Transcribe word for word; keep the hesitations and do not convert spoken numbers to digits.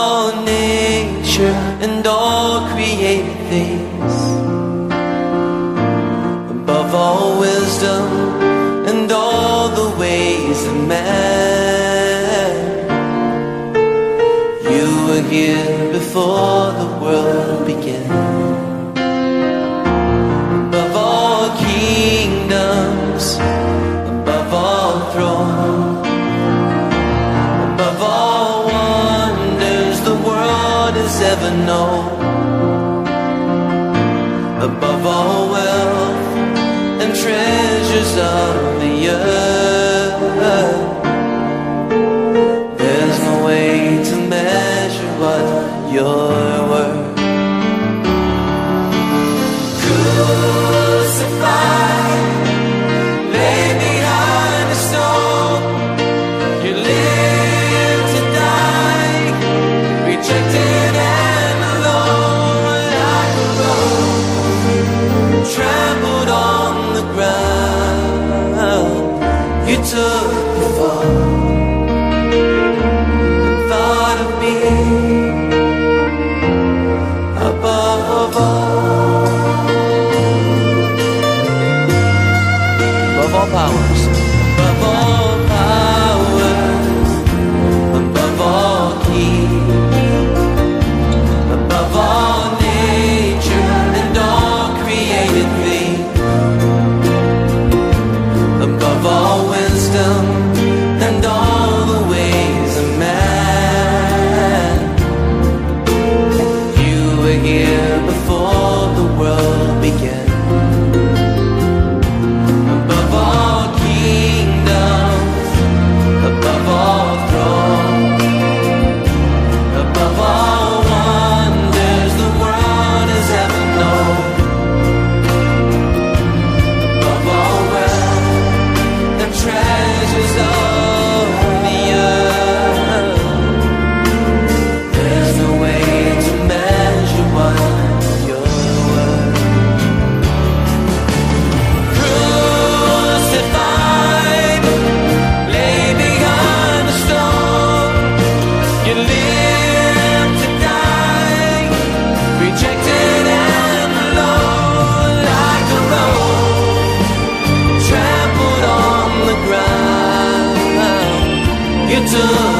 all nature and all created things, above all wisdom and all the ways of man. You were here before the world began. Above all kingdoms, above all thrones, above all wonders the world has ever known, above all wealth and treasures of the earth. There's no way to measure what you're worth. Crucified, lay behind a stone, you live to die, rejected and alone, like a rose trampled on the ground. You took the fall and thought of me above all, above all powers, above all powers, above all keys, above all nature and all created things, above all wisdom and all the ways of man. You were here before the world began. Above all kingdoms, above all thrones, above all wonders the world has ever known, above all wealth and treasures of the earth. There's no way to measure what you're worth. Crucified, lay behind the stone, you live to die, rejected and alone, like a rose trampled on the ground. You took